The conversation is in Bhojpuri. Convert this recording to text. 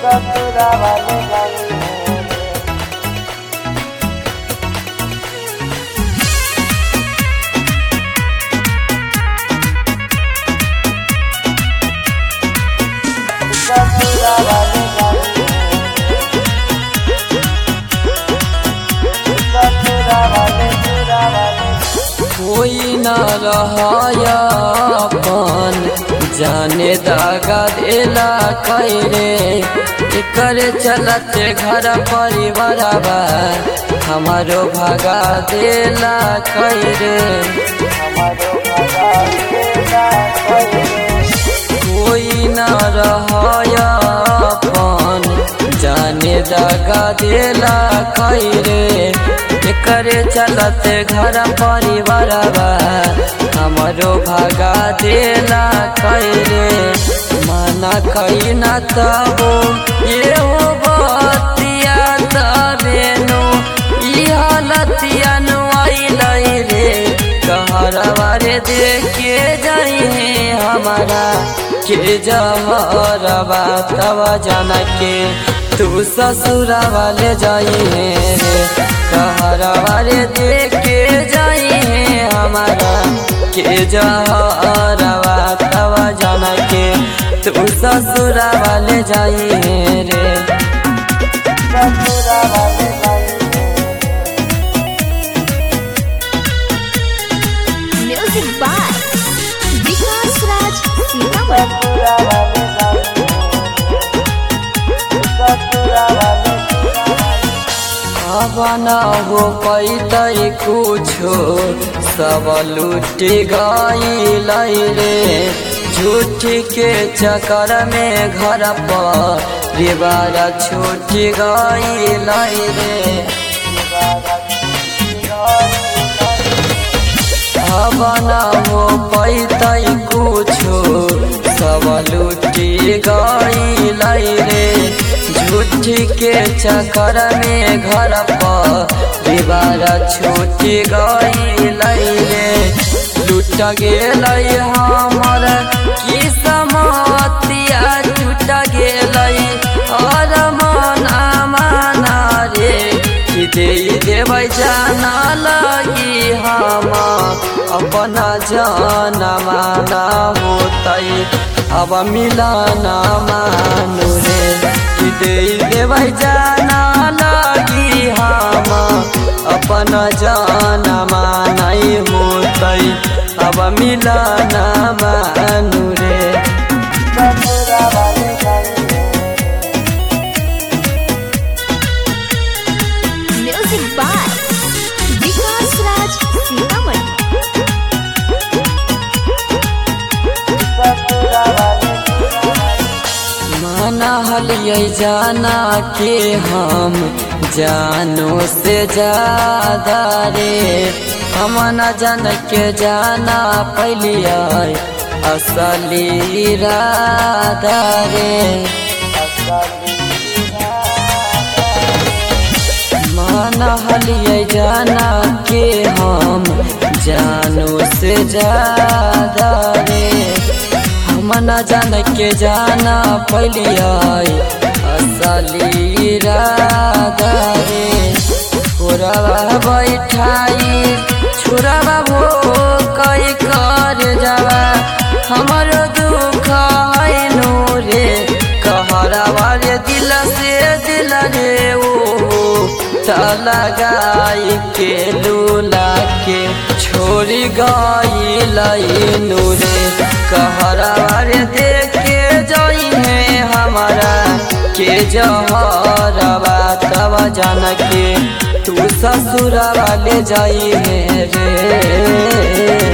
ससुरा वाले जाई ससुरा वाले जाई ससुरा वाले कोई न रहाया अपन जाने दागा देला कैरे एकर चलते घर परिवार हमारो भागा देला कैरे हमारो भगा देला कोई न रहाया अपन जाने दागा देला कैरे करे चलते घर परिवार हमारो भागा देला कैरे माना कई न तबो ये हो बतिया तबेनो ई हालतिया नुआइल रे कहरवा रे देखे जाई हमारा के जहरवा तब जाना के तू ससुरा वाले जाई रे कहरवा रे देखे जाई हमारा के जहरवा तब जाना के तू ससुरा वाले जाई रे ससुरा वाले जाई Music by Vikas Raj Sitaman. ससुरा वाले जाई ससुरा वाले अब न हो पैतै कुछो सब लूट गईल रे झूठ के चक्कर में घर परिवार छूट गईल रे अब न हो पैतै कुछो सब लूट गईल रे झूठ के चक्कर में घर परिवार छूट गईल रे लूट गेल हमर किस्मतिया टूट गेल और माना रे कि दे देबै जाना लगी हम अपना जाना माना होतै अब मिलाना मानू रे कि दे देबै जाना लगी हम अपना जाना मानै होतै अब मिलाना मानू रे ससुरा वाले जाई Music by Vikas Raj Sitaman. ससुरा वाले माना हलियै जाना के हम जानो से ज्यादा रे हम न जान के जाना पहलिया असली इरादा रे माना हलियै जाना के हम जानो से ज्यादा रे हम न जान के जाना पहलिया असली इरादा रे छोरावा बैठाई छोरावा भो कई कर जावा हमारो दुख है नो रे कहरावा रे दिल से दिल रे ओ लगाई के लूला के छोड़ी गई नूरे कहरावा रे देखे जाई है हमारा के जहरवा तब जान के तू ससुरा वाले जाई है रे।